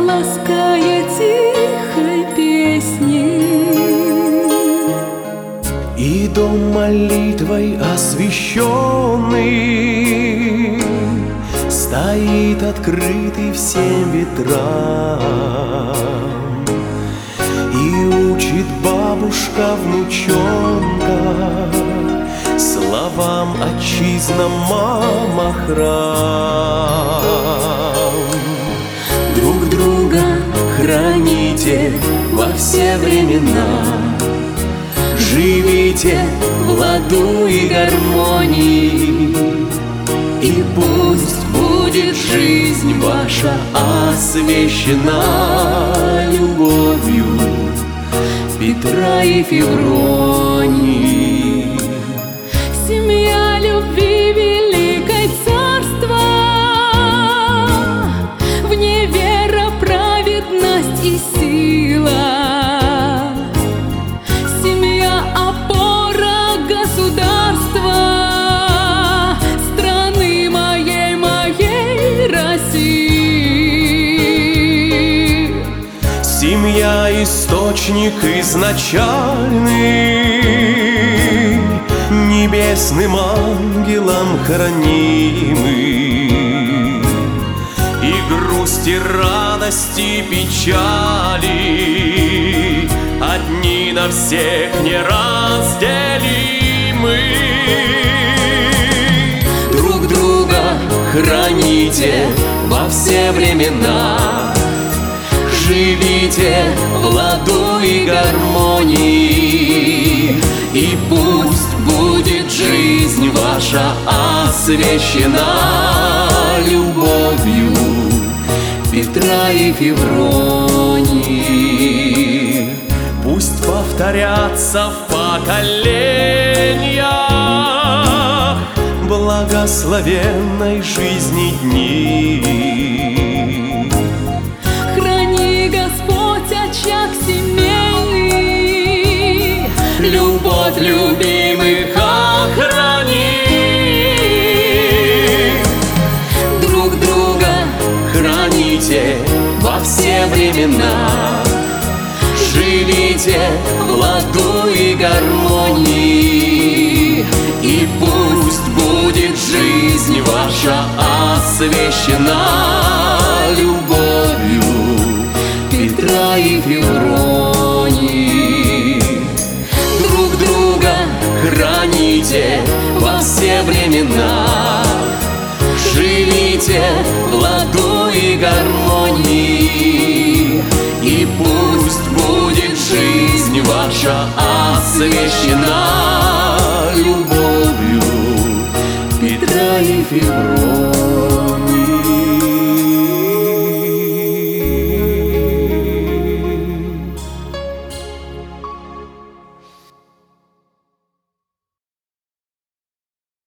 лаская тихой песней. И дом молитвой освященный стоит открытый всем ветрам, и учит бабушка внучонка словам отчизна, мама, храм. Друг друга храните во все времена, живите в ладу и гармонии, и пусть будет жизнь ваша освящена любовью Петра и Февронии. Семья любви великой царства, в ней вера, праведность и сила. Семья — опора государства, страны моей России. Семья — источник изначальный, небесным ангелом хранимый. И грусти, радости, печали одни на всех неразделимы. Друг друга храните во все времена, живите в ладу и гармонии, и пусть будет жизнь ваша освящена любовью Петра и Февронии. Пусть повторятся в поколениях благословенной жизни дни. Храни, Господь, очаг семейный, Любовь любимых охрани. друг друга Храните во все времена, живите в ладу и гармонии, и пусть будет жизнь ваша освящена любовью Петра и Февронии. друг друга. Храните во все времена, живите в ладу и гармонии, и пусть будет жизнь ваша освящена любовью Петра и Февронии.